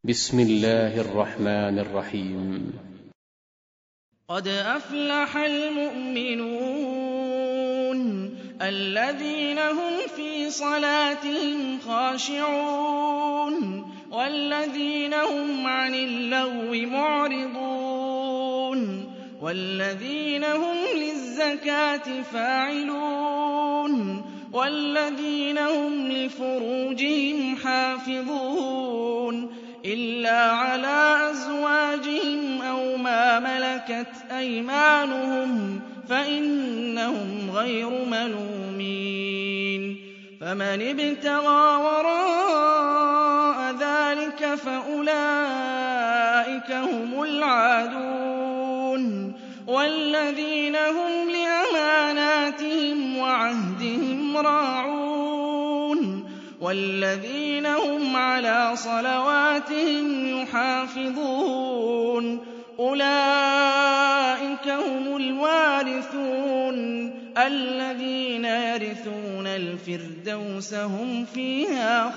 بسم الله الرحمن الرحيم. قد أفلح المؤمنون الذين هم في صلاتهم خاشعون والذين هم عن اللغو معرضون والذين هم للزكاة فاعلون والذين هم لفروجهم حافظون إلا على أزواجهم أو ما ملكت أيمانهم فإنهم غير ملومين فمن ابتغى وراء ذلك فأولئك هم العادون والذين هم لأماناتهم وعهدهم راعون والذين هم على صلواتهم يحافظون أولئك هم الوارثون الذين يرثون الفردوس هم فيها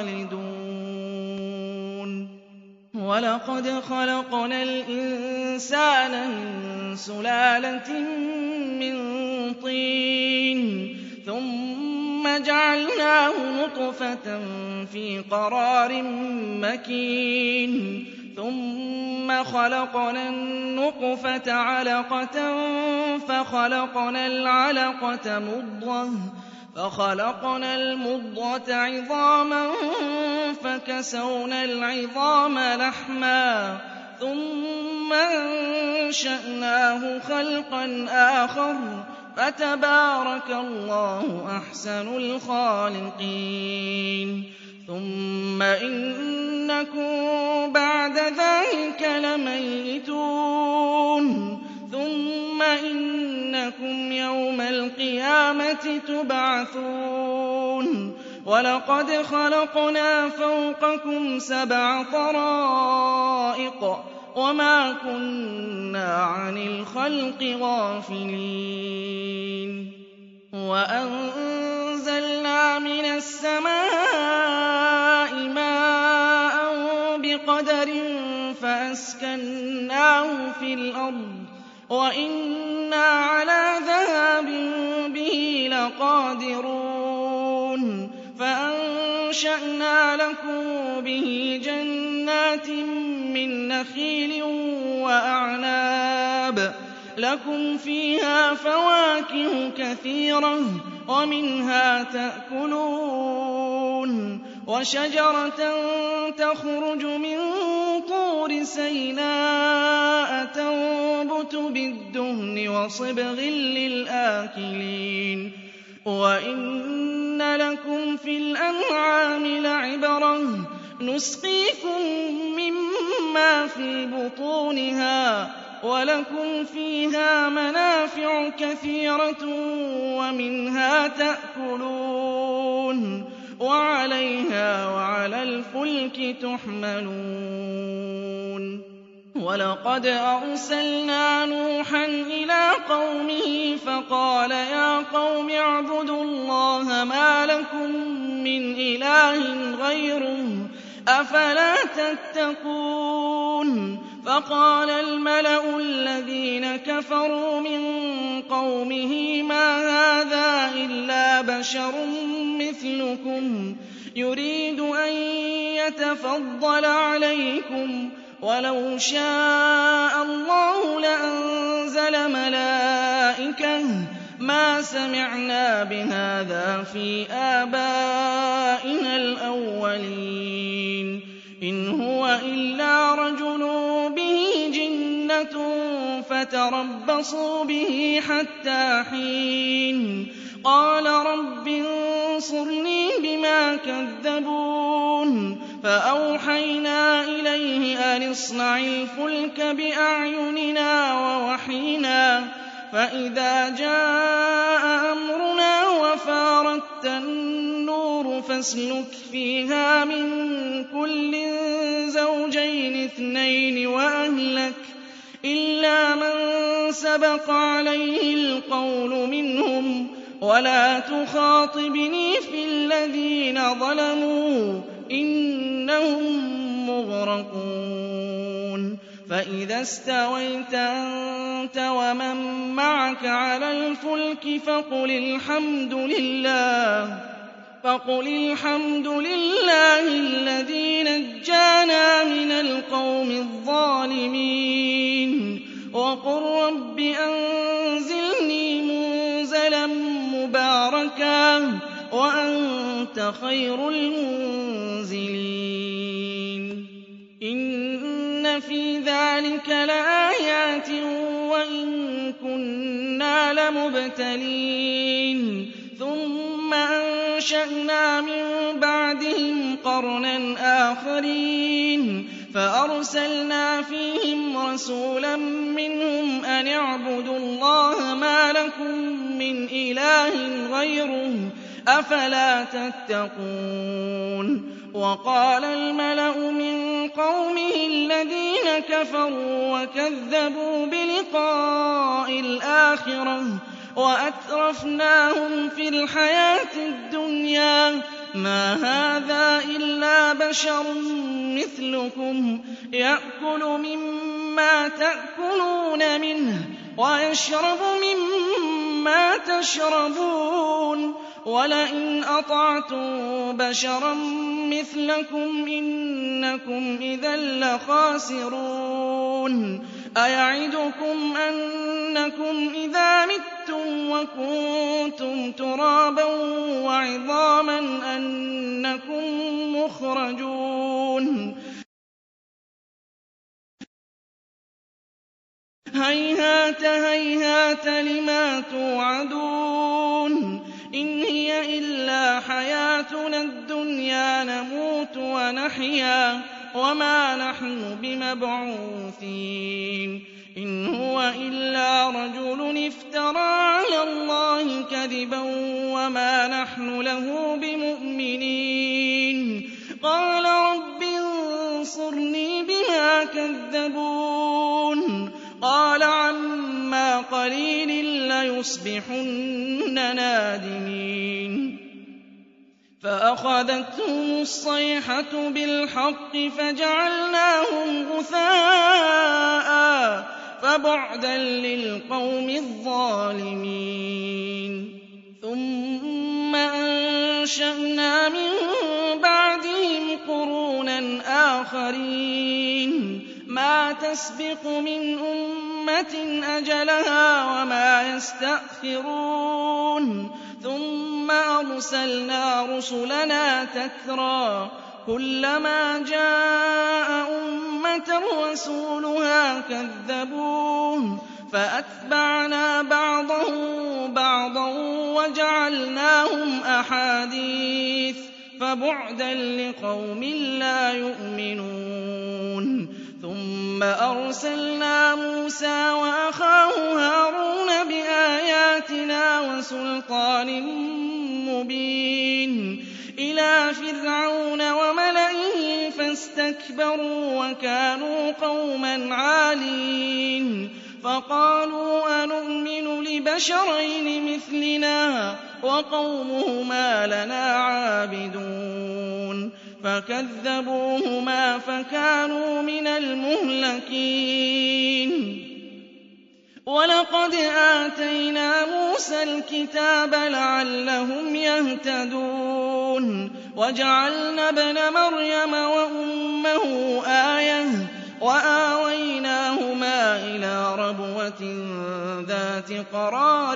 خالدون ولقد خلقنا الإنسان من سلالة من طين ثم جعلناه نطفة في قرار مكين ثم خلقنا النطفة علقة فخلقنا العلقة مضغة فخلقنا المضغة عظاما فكسونا العظام لحما ثم أنشأناه خلقا آخر فتبارك الله أحسن الخالقين ثم إنكم بعد ذلك لميتون ثم إنكم يوم القيامة تبعثون ولقد خلقنا فوقكم 7 طرائق وما كنا عن الخلق غافلين وأنزلنا من السماء ماء بقدر فأسكناه في الأرض وإنا على ذهاب به لقادرون فأنشأنا لكم به جنات من نخيل وأعناب لكم فيها فواكه كثيرة ومنها تأكلون وشجرة تخرج من طور سيناء تنبت بالدهن وصبغ للآكلين وإن لكم في الأنعام لعبرة نسقيكم مما في بطونها ولكم فيها منافع كثيرة ومنها تأكلون وعليها وعلى الفلك تحملون ولقد أرسلنا نوحا إلى قومه فقال يا قوم اعبدوا الله ما لكم من إله غيره أفلا تتقون فقال الملأ الذين كفروا من قومه ما هذا إلا بشر مثلكم يريد أن يتفضل عليكم ولو شاء الله لأنزل ملائكة ما سمعنا بهذا في آبائنا الأولين إن هو إلا رجل به جنة فتربصوا به حتى حين قال رب انصرني بما كذبون فأوحينا إليه أن اصنع الفلك بأعيننا ووحينا فإذا جاء أمرنا وفارت النور فاسلك فيها من كل زوجين 2 وأهلك إلا من سبق عليه القول منهم ولا تخاطبني في الذين ظلموا إنهم مغرقون مغرقون فإذا استويت أنت ومن معك على الفلك فقل الحمد لله الذي نجانا من القوم الظالمين وقل رب أنزلني منزلا مباركا وأنت خير المنزلين إن في ذلك لآيات وإن كنا لمبتلين ثم أنشأنا من بعدهم قرنا آخرين فأرسلنا فيهم رسولا منهم أن اعبدوا الله ما لكم من إله غيره أفلا تتقون وقال الملأ من قومه الذين كفروا وكذبوا بلقاء الآخرة وأترفناهم في الحياة الدنيا ما هذا إلا بشر مثلكم يأكل مما تأكلون منه ويشرب مما تشربون ولئن أطعتم بشرا مثلكم إنكم إذا لخاسرون أيعدكم أنكم إذا متم وكنتم ترابا وعظاما أنكم مخرجون هيهات هيهات لما توعدون إن هي إلا حياتنا الدنيا نموت ونحيا وما نحن بمبعوثين إن هو إلا رجل افترى على الله كذبا وما نحن له بمؤمنين قال رب انصرني بما كذبون قال عما قليل ليصبحن نادمين فأخذتهم الصيحة بالحق فجعلناهم غثاء فبعدا للقوم الظالمين ثم أنشأنا من بعدهم قرونا آخرين ما تسبق من أمة أجلها وما يستأخرون ثم أرسلنا رسلنا تترى كلما جاء أمة رسولها كذبوه فأتبعنا بعضهم بعضا وجعلناهم أحاديث فبعدا لقوم لا يؤمنون ثم أرسلنا موسى وأخاه هارون بآياتنا وسلطان مبين إلى فرعون وملئه فاستكبروا وكانوا قوما عالين فقالوا أنؤمن لبشرين مثلنا وقومهما لنا عابدون فكذبوهما فكانوا من المهلكين ولقد آتينا موسى الكتاب لعلهم يهتدون وجعلنا ابن مريم وأمه آية وآويناهما إلى ربوة ذات قرار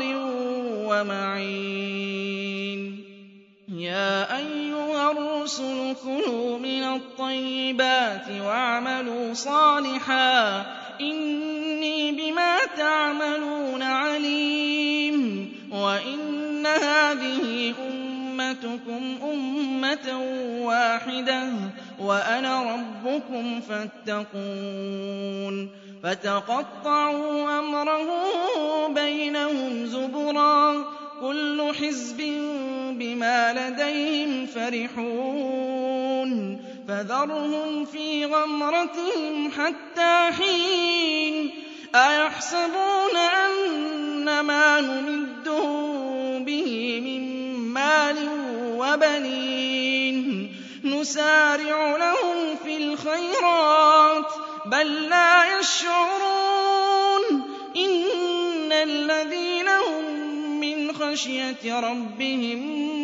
ومعين يا أيها الرسل كلوا من الطيبات واعملوا صالحا إني بما تعملون عليم وإن هذه أمتكم أمة واحدة وأنا ربكم فاتقون فتقطعوا أمرهم بينهم زبرا كل حزب بما لديهم فرحون فذرهم في غمرتهم حتى حين أيحسبون أن ما نمدهم به من مال وبنين نُسَارِعُ لَهُمْ فِي الْخَيْرَاتِ بَل لَّا يَشْعُرُونَ إِنَّ الَّذِينَ هُم مِّنْ خَشْيَةِ رَبِّهِم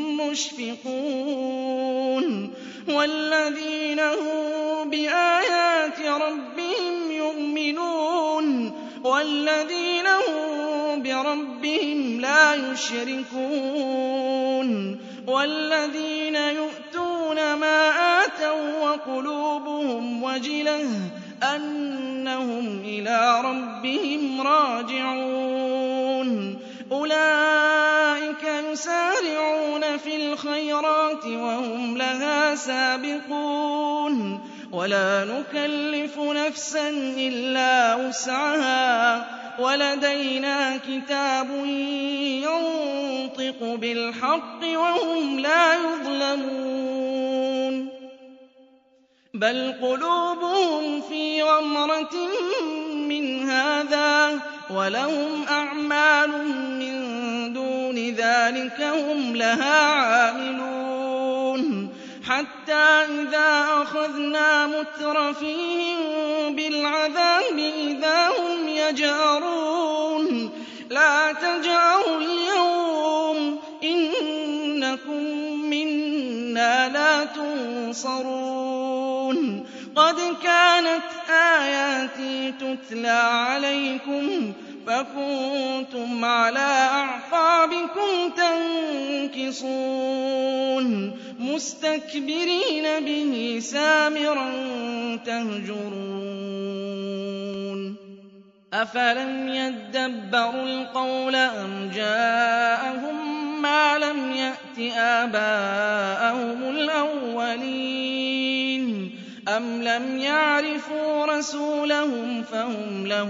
مُّشْفِقُونَ وَالَّذِينَ هُم بِآيَاتِ رَبِّهِمْ يُؤْمِنُونَ وَالَّذِينَ هُم بِرَبِّهِمْ لَا يُشْرِكُونَ وَالَّذِينَ يُؤْتُونَ مَا آتَوا وَّقُلُوبُهُمْ وَجِلَةٌ أَنَّهُمْ إِلَىٰ رَبِّهِمْ رَاجِعُونَ أُولَٰئِكَ يُسَارِعُونَ فِي الْخَيْرَاتِ وَهُمْ لَهَا سَابِقُونَ وَلَا نُكَلِّفُ نَفْسًا إِلَّا وُسْعَهَا وَلَدَيْنَا كِتَابٌ يَنطِقُ بِالْحَقِّ وَهُمْ لَا يُظْلَمُونَ بَلْ قُلُوبُهُمْ فِي غَمْرَةٍ مِّنْ هَٰذَا وَلَهُمْ أَعْمَالٌ مِّن دُونِ ذَٰلِكَ هُمْ لَهَا عَامِلُونَ حَتَّىٰ إِذَا أَخَذْنَا مُتْرَفِيهِم بِالْعَذَابِ إِذَا هُمْ يَجْأَرُونَ لَا تَجْأَرُوا الْيَوْمَ إِنَّكُم مِّنَّا لَا تُنصَرُونَ قَدْ كَانَتْ آيَاتِي تُتْلَىٰ عَلَيْكُمْ فَكُنتُمْ عَلَىٰ أَعْقَابِكُمْ تَنكِصُونَ مُسْتَكْبِرِينَ بِهِ سَامِرًا تَهْجُرُونَ أَفَلَمْ يَدَّبَّرُوا الْقَوْلَ أَمْ جَاءَهُم مَّا لَمْ يَأْتِ آبَاءَهُمُ الْأَوَّلِينَ أَمْ لَمْ يَعْرِفُوا رَسُولَهُمْ فَهُمْ لَهُ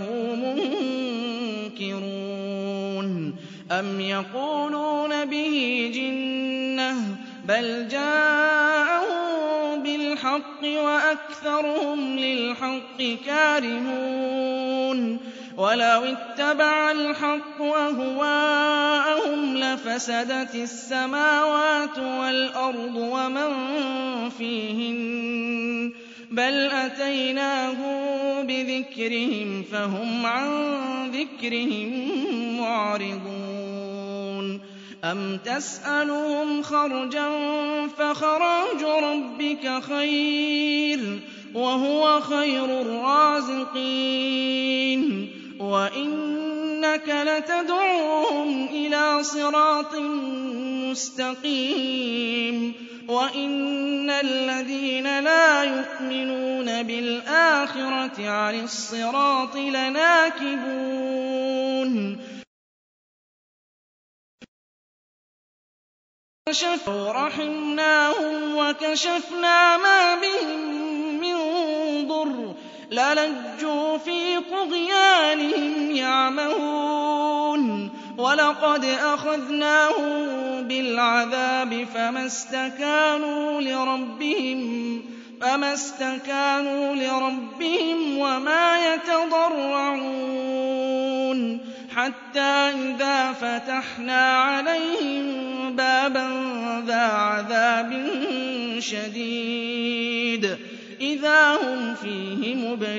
مُنكِرُونَ أَمْ يَقُولُونَ بِهِ جِنَّةٌ بَلْ جَاءَهُم بِالْحَقِّ وَأَكْثَرُهُمْ لِلْحَقِّ كَارِهُونَ وَلَوِ اتَّبَعَ الْحَقُّ أَهْوَاءَهُمْ لَفَسَدَتِ السَّمَاوَاتُ وَالْأَرْضُ وَمَن فِيهِنَّ بَلْ أَتَيْنَاهُم بِذِكْرِهِمْ فَهُمْ عَن ذِكْرِهِم مُّعْرِضُونَ أَمْ تَسْأَلُهُمْ خَرْجًا فَخَرَاجُ رَبِّكَ خَيْرٌ وَهُوَ خَيْرُ الرَّازِقِينَ وَإِنَّكَ لَتَدْعُوهُمْ إِلَىٰ صِرَاطٍ مُّسْتَقِيمٍ وَإِنَّ الَّذِينَ لَا يُؤْمِنُونَ بِالْآخِرَةِ عَنِ الصِّرَاطِ لَنَاكِبُونَ رَحِمْنَاهُمْ وَكَشَفْنَا مَا بِهِم مِّن ضُرٍّ لَّلَجُّوا فِي طُغْيَانِهِمْ يَعْمَهُونَ وَلَقَدْ أَخَذْنَاهُم بِالْعَذَابِ فَمَا اسْتَكَانُوا لِرَبِّهِمْ وَمَا يَتَضَرَّعُونَ حَتَّىٰ إِذَا فَتَحْنَا عَلَيْهِم بَابًا ذَا عَذَابٍ شَدِيدٍ إِذَا هُمْ فِيهِ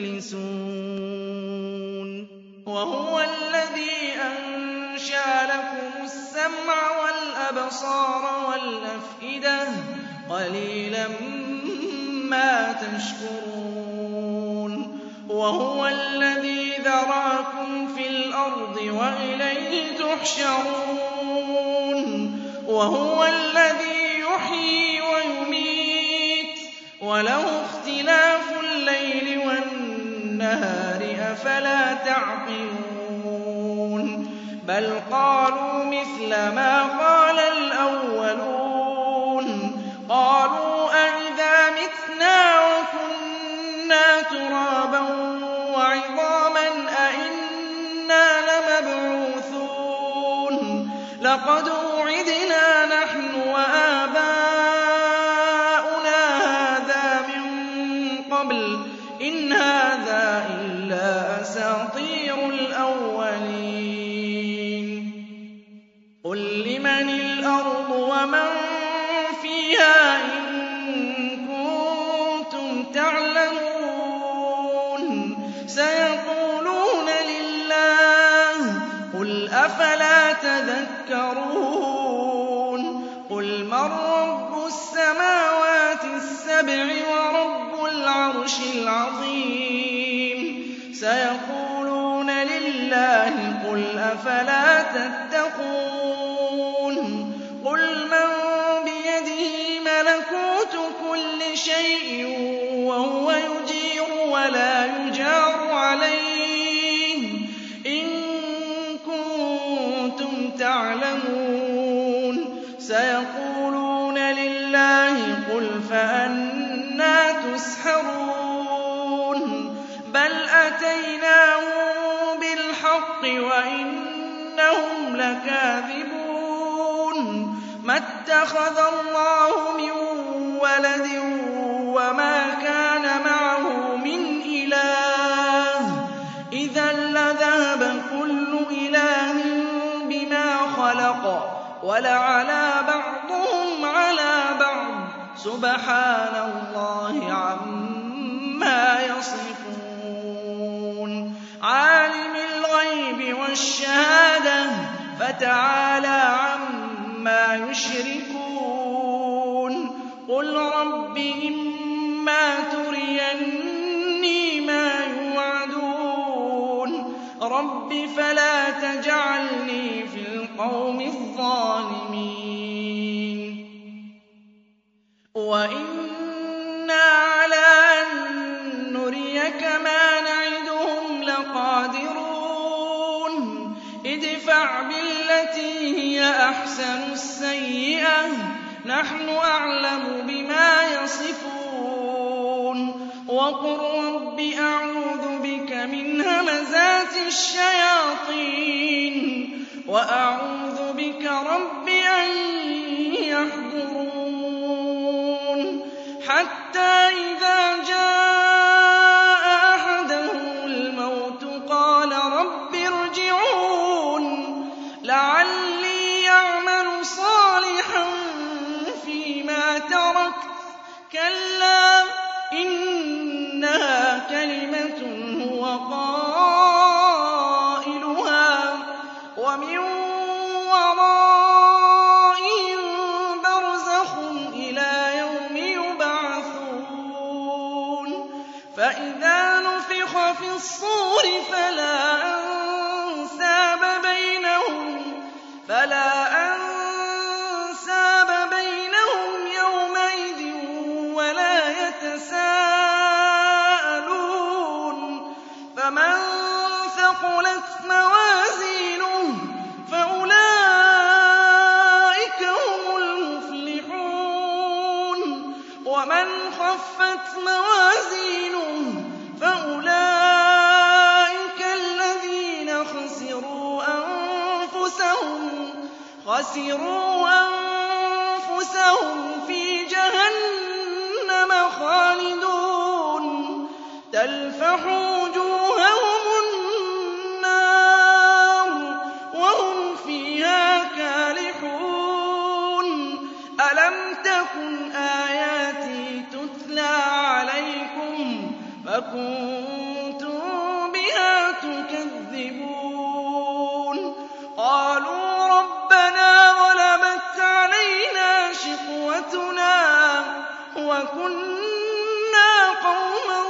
مُبْلِسُونَ وَهُوَ الَّذِي أَنشَأَ لَكُمُ السَّمْعَ وَالْأَبْصَارَ وَالْأَفْئِدَةَ ۚ قَلِيلًا مَّا تَشْكُرُونَ وَهُوَ الَّذِي ذَرَأَكُمْ فِي الْأَرْضِ وَإِلَيْهِ تُحْشَرُونَ وَهُوَ الَّذِي يُحْيِي وَيُمِيتُ وَلَهُ اخْتِلَافُ اللَّيْلِ وَالنَّهَارِ ۚ أَفَلَا تَعْقِلُونَ بَلْ قَالُوا مِثْلَ مَا قَالَ الْأَوَّلُونَ قَالُوا أَإِذَا مِتْنَا وَكُنَّا تُرَابًا وَعِظَامًا أَإِنَّا لَمَبْعُوثُونَ لَقَدْ وُعِدْنَا نَحْنُ وَآبَاؤُنَا هَٰذَا مِن قَبْلُ إِنْ هَٰذَا إِلَّا أَسَاطِيرُ الْأَوَّلِينَ قُل لِّمَنِ الْأَرْضُ وَمَن فِيهَا إِن تَذَكَّرُونَ قُلْ مَن رَّبُّ السَّمَاوَاتِ السَّبْعِ وَرَبُّ الْعَرْشِ الْعَظِيمِ سَيَقُولُونَ لِلَّهِ قُلْ أَفَلَا تَتَّقُونَ قُلْ مَن بِيَدِهِ مَلَكُوتُ كُلِّ شَيْءٍ وَهُوَ يُجِيرُ وَلَا يُجَارُ عَلَيْهِ إِن كُنتُمْ تَعْلَمُونَ سَيَقُولُونَ لِلَّهِ قُلْ فَأَنَّىٰ تُسْحَرُونَ بَلْ أَتَيْنَاهُم بِالْحَقِّ وَإِنَّهُمْ لَكَاذِبُونَ مَا اتَّخَذَ اللَّهُ مِن وَلَدٍ وَمَا كَانَ مَعَهُ مِنْ إِلَٰهٍ إِذًا لَّذَهَبَ كُلُّ إِلَٰهٍ بِمَا خَلَقَ وَلَعَلَا بَعْضُهُمْ عَلَىٰ بَعْضٍ سُبْحَانَ اللَّهِ عَمَّا يَصِفُونَ عَالِمِ الْغَيْبِ وَالشَّهَادَةِ فَتَعَالَىٰ عَمَّا يُشْرِكُونَ قُلْ رَبِّ إِمَّا تُرِيَنِّي مَا يُوعَدُونَ رَبِّ فَلَا تَجْعَلْنِي فِي الْقَوْمِ الظَّالِمِينَ وَإِنَّا عَلَىٰ أَن نُّرِيَكَ مَا نَعِدُهُمْ لَقَادِرُونَ ادْفَعْ بِالَّتِي هِيَ أَحْسَنُ السَّيِّئَةَ نَحْنُ أَعْلَمُ بِمَا يَصِفُونَ وَقُل رَّبِّ أَعُوذُ بِكَ مِنْ هَمَزَاتِ الشَّيَاطِينِ وَأَعُوذُ بِكَ رَبِّ أَن يَحْضُرُونِ حَتَّىٰ إِذَا جَاءَ أَحَدَهُمُ الْمَوْتُ قَالَ رَبِّ ارْجِعُونِ لَعَلِّي أَعْمَلُ صَالِحًا فِيمَا تَرَكْتُ كَلَّا إِنَّهَا كَلِمَةٌ هُوَ قَائِلُهَا وَمِن وَرَائِهِم بَرْزَخٌ إِلَىٰ يَوْمِ يُبْعَثُونَ فَإِذَا نُفِخَ فِي الصُّورِ فَلَا أَنسَابَ بَيْنَهُمْ يَوْمَئِذٍ وَلَا يَتَسَاءَلُونَ فَمَن ثَقُلَتْ مَوَازِينُهُ فَأُولَٰئِكَ هُمُ الْمُفْلِحُونَ وَمَنْ خَفَّتْ مَوَازِينُهُ فَأُولَٰئِكَ الَّذِينَ خَسِرُوا أَنفُسَهُمْ فِي جَهَنَّمَ خَالِدُونَ تَلْفَحُ وُجُوهَهُمُ النَّارُ وَهُمْ فِيهَا كَالِحُونَ أَلَمْ تَكُنْ آيَاتِي تُتْلَىٰ عَلَيْكُمْ فَكُنتُم بِهَا تُكَذِّبُونَ قَالُوا رَبَّنَا غَلَبَتْ عَلَيْنَا شِقْوَتُنَا وَكُنَّا قَوْمًا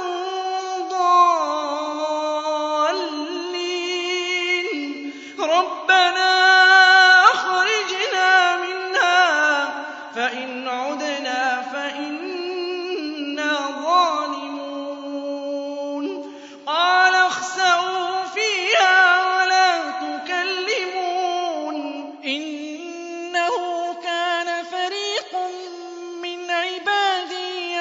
ضَالِّينَ رَبَّنَا أَخْرِجْنَا مِنْهَا فَإِنْ عُدْنَا فَإِنَّا ظَالِمُونَ قَالَ اخْسَئُوا فِيهَا وَلَا تُكَلِّمُونِ إِنَّهُ كَانَ فَرِيقٌ مِّنْ عِبَادِي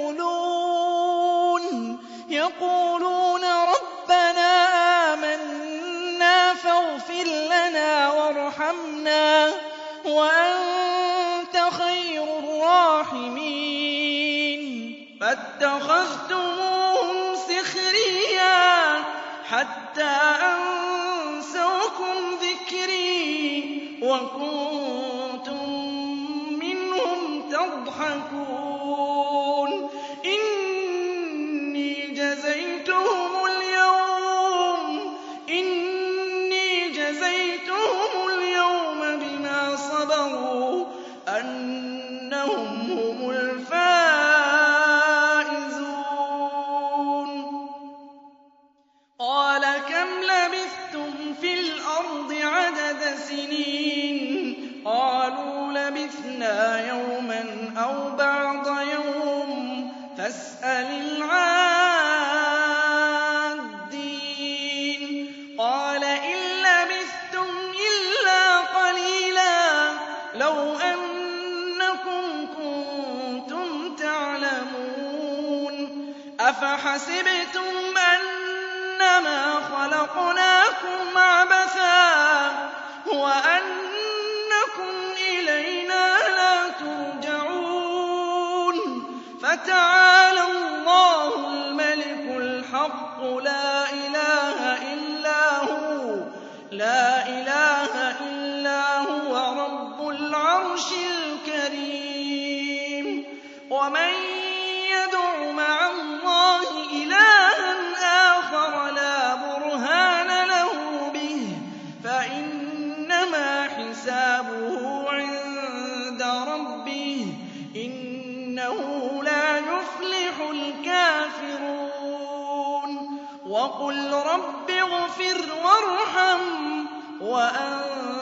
يَقُولُونَ رَبَّنَا آمَنَّا فَاغْفِرْ لَنَا وَارْحَمْنَا وَأَنتَ خَيْرُ الرَّاحِمِينَ فَاتَّخَذْتُمُوهُمْ سِخْرِيًّا حَتَّىٰ أَنسَوْكُمْ ذِكْرِي وَكُنتُم مِّنْهُمْ تَضْحَكُونَ إِنِّي جَزَيْتُهُمُ الْيَوْمَ أَنَّهُمْ هُمُ الْفَائِزُونَ قَالَ كَمْ لَبِثْتُمْ فِي الْأَرْضِ عَدَدَ سِنِينَ قَالُوا لَبِثْنَا يَوْمًا أَوْ بَعْضَ يَوْمٍ فَاسْأَلِ الْعَادِّينَ قَالَ إِن لَّبِثْتُمْ إِلَّا قَلِيلًا لَّوْ أَنَّكُمْ كُنتُمْ تَعْلَمُونَ أَفَحَسِبْتُمْ أَنَّمَا خَلَقْنَاكُمْ عَبَثًا وَأَنَّكُمْ إِلَيْنَا لَا تُرْجَعُونَ فَتَعَالَى اللَّهُ الْمَلِكُ الْحَقُّ لا إله إلا هو رَبُّ الْعَرْشِ الْكَرِيمِ وَمَن يَدْعُ مَعَ اللَّهِ إِلَٰهًا آخَرَ لَا بُرْهَانَ لَهُ بِهِ فَإِنَّمَا حِسَابُهُ عِندَ رَبِّهِ ۚ إِنَّهُ لَا يُفْلِحُ الْكَافِرُونَ وَقُل رَّبِّ اغْفِرْ وَارْحَمْ وَأَنتَ